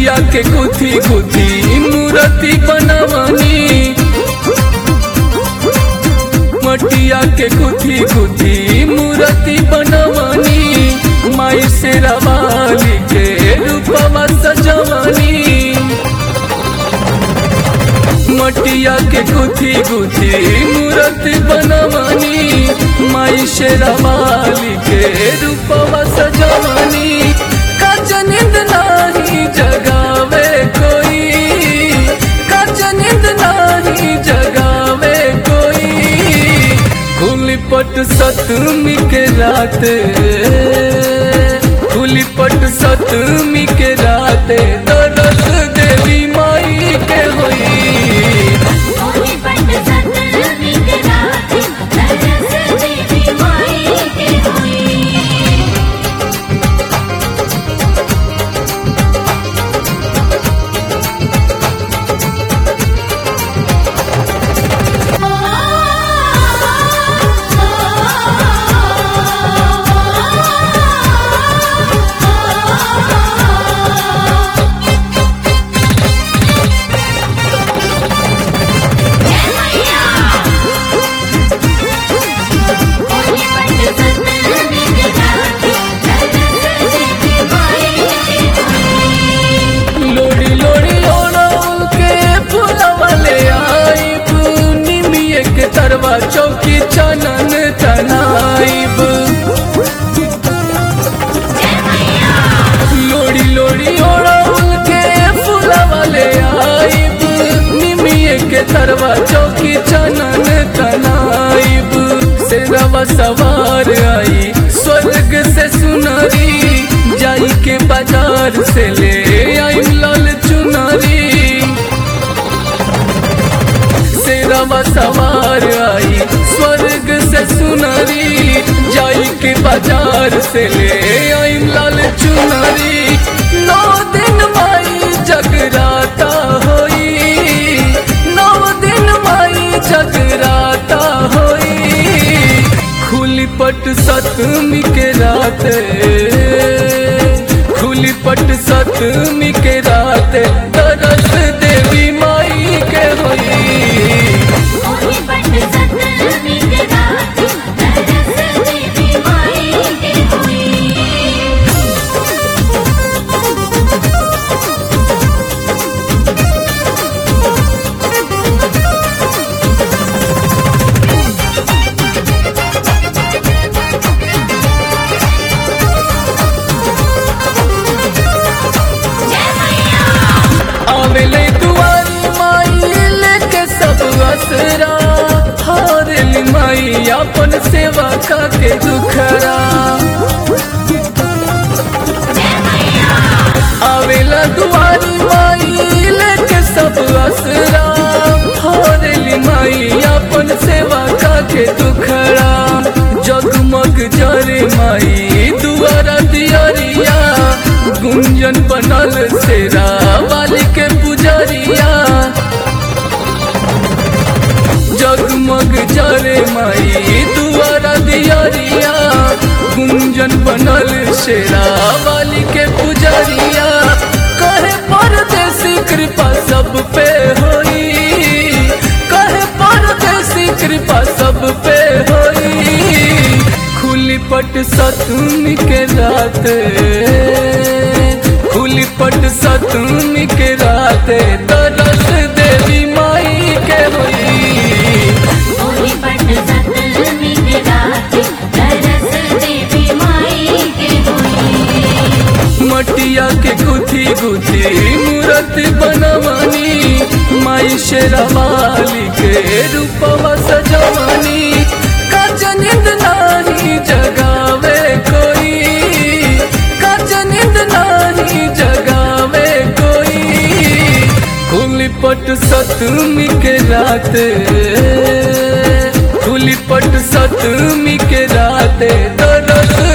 मटिया के गुथी गुथी मूर्ति बनवनी, मटिया के गुथी गुथी मूर्ति बनवनी, माई शेरावाली के रूपवा सजवनी। मटिया के गुथी गुथी मूर्ति बनवनी, माई शेरावाली के रूपवा सजवनी। काच नींद नाही जगावे कोई, काच नींद नाही जगावे कोई, खुलीपट सतमी के रात, खुलीपट सतमी के रात दरस देवी माई के होई। चौकी चनन तनाइब, लोड़ी लोड़ी ओढ़ौल के फूलवा ले आइब, निमिये के तरवा चौकी चनन तनाइब। शेरवा सवार आई स्वर्ग से सुनरी, जाई के बाजार से ले आइम लाल चुनरी। शेरवा सवार आई स्वर्ग से सुनरी, जाई के बाजार से ले आई लाल चुनरी। 9 दिन माई जगराता होई, 9 दिन माई जगराता होई। खुलीपट सतमी के रात, खुलीपट सतमी के रात दरस देवी माई के होई। आवेले दुआरी माई लेके सब असरा, हारेली माई अपन सेवा के दुखरा। आवेला दुआरी माई लेके सब असरा, हारेली माई अपन सेवा के दुखरा। जगमग जरे माई दुआरा दियरिया, गुंजन बनल शेरावाली के पुजरिया। जगमग जरे माई दुआरा दियरिया, गुंजन बनल शेरावाली के पुजरिया। कहे परदेसी कृपा सब पे होई, कहे परदेसी कृपा सब पे होई। खुलीपट सतमी के रात, खुलीपट सतमी के रात दरस देवी माई के होई। मटिया के गुथी गुथी मूर्ति बनवनी, माई शेरावाली के रूपवा सजवनी। काच नींद नाही जगावे कोई, काच नींद नाही जगावे कोई। खुलीपट सतमी के रात, खुलीपट सतमी के रात दरस